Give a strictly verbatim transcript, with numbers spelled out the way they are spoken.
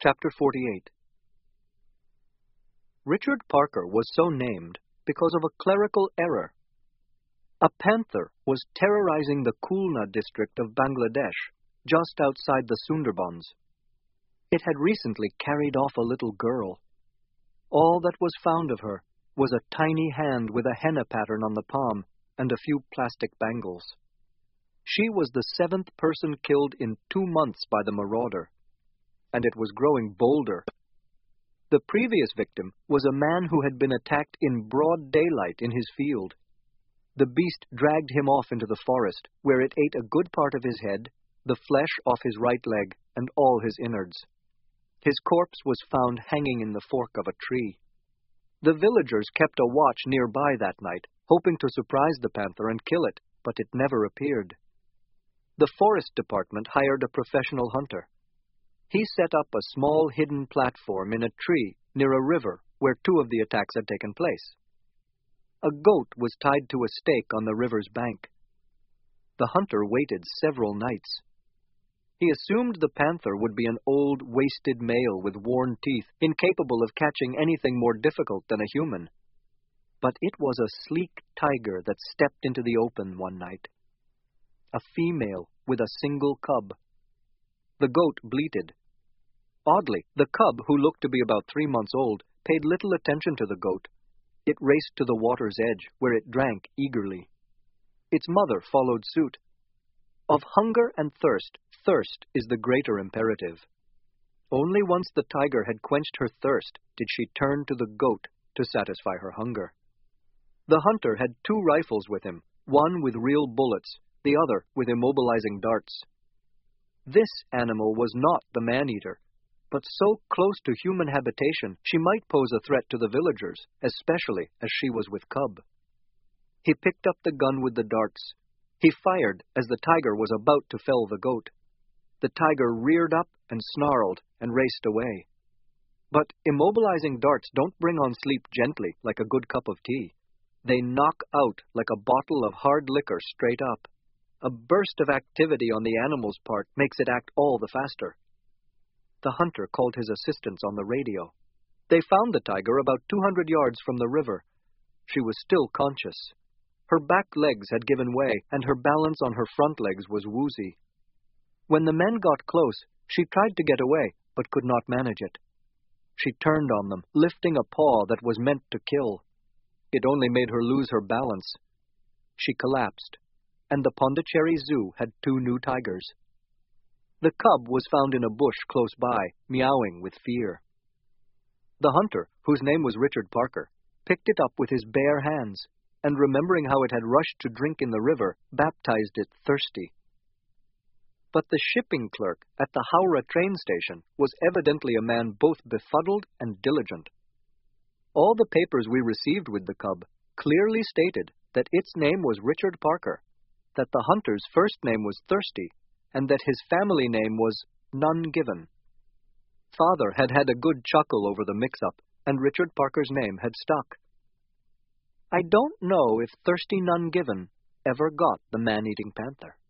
Chapter forty-eight. Richard Parker was so named because of a clerical error. A panther was terrorizing the Khulna district of Bangladesh, just outside the Sundarbans. It had recently carried off a little girl. All that was found of her was a tiny hand with a henna pattern on the palm and a few plastic bangles. She was the seventh person killed in two months by the marauder, and it was growing bolder. The previous victim was a man who had been attacked in broad daylight in his field. The beast dragged him off into the forest, where it ate a good part of his head, the flesh off his right leg, and all his innards. His corpse was found hanging in the fork of a tree. The villagers kept a watch nearby that night, hoping to surprise the panther and kill it, but it never appeared. The forest department hired a professional hunter. He set up a small hidden platform in a tree near a river where two of the attacks had taken place. A goat was tied to a stake on the river's bank. The hunter waited several nights. He assumed the panther would be an old, wasted male with worn teeth, incapable of catching anything more difficult than a human. But it was a sleek tiger that stepped into the open one night. A female with a single cub. The goat bleated. Oddly, the cub, who looked to be about three months old, paid little attention to the goat. It raced to the water's edge, where it drank eagerly. Its mother followed suit. Of hunger and thirst, thirst is the greater imperative. Only once the tiger had quenched her thirst did she turn to the goat to satisfy her hunger. The hunter had two rifles with him, one with real bullets, the other with immobilizing darts. This animal was not the man-eater, but so close to human habitation she might pose a threat to the villagers, especially as she was with cub. He picked up the gun with the darts. He fired as the tiger was about to fell the goat. The tiger reared up and snarled and raced away. But immobilizing darts don't bring on sleep gently like a good cup of tea. They knock out like a bottle of hard liquor straight up. A burst of activity on the animal's part makes it act all the faster. The hunter called his assistants on the radio. They found the tiger about two hundred yards from the river. She was still conscious. Her back legs had given way, and her balance on her front legs was woozy. When the men got close, she tried to get away, but could not manage it. She turned on them, lifting a paw that was meant to kill. It only made her lose her balance. She collapsed, and the Pondicherry Zoo had two new tigers. The cub was found in a bush close by, meowing with fear. The hunter, whose name was Richard Parker, picked it up with his bare hands, and remembering how it had rushed to drink in the river, baptized it Thirsty. But the shipping clerk at the Howrah train station was evidently a man both befuddled and diligent. All the papers we received with the cub clearly stated that its name was Richard Parker, that the hunter's first name was Thirsty, and that his family name was None Given. Father had had a good chuckle over the mix-up, and Richard Parker's name had stuck. I don't know if Thirsty None Given ever got the man-eating panther.